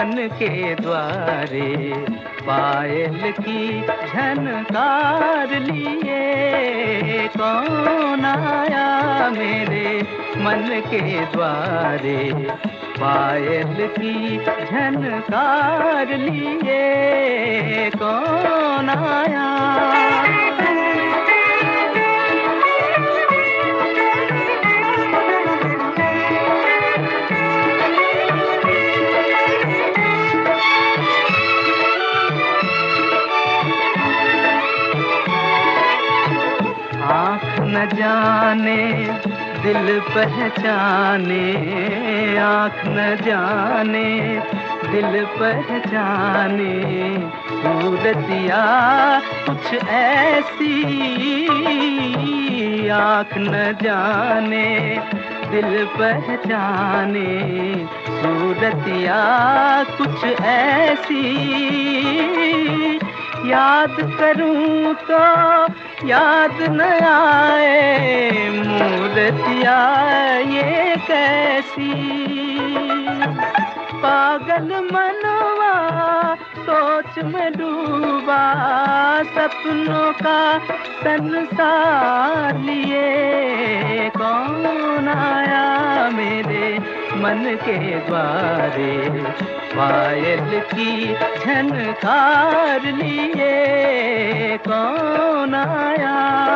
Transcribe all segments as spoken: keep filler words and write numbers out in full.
मन के द्वारे पायल की झनकार लिए। कौन आया मेरे मन के द्वारे पायल की झनकार लिए। कौन आया? आँख न जाने दिल पहचाने, आँख न जाने दिल पहचाने, सूरतिया कुछ ऐसी। आँख न जाने दिल पहचाने, सूरतिया कुछ ऐसी। याद करूं तो याद न आए, मूर्तिया ये कैसी। पागल मनवा सोच में डूबा, सपनों का संसार लिए। कौन आया मेरे मन के द्वारे पायल की झनकार लिए। कौन आया?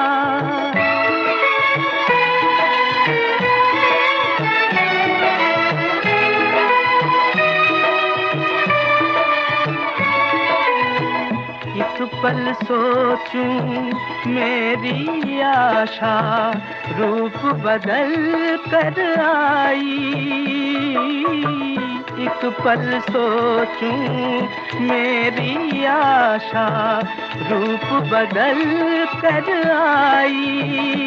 एक पल सोचूं मेरी आशा रूप बदल कर आई। एक पल सोचूं मेरी आशा रूप बदल कर आई।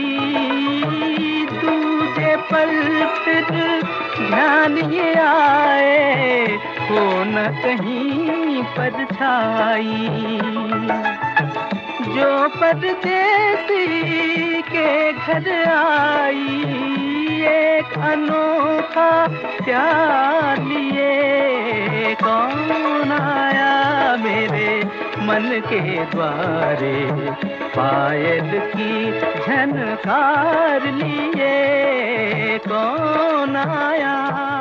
दूजे पल फिर ध्यान ये आए, हो न कहीं परछाई। जो परदेसी के घर आई, एक अनोखा प्यार लिए। कौन आया मेरे मन के द्वारे पायल की झनकार लिए। कौन आया?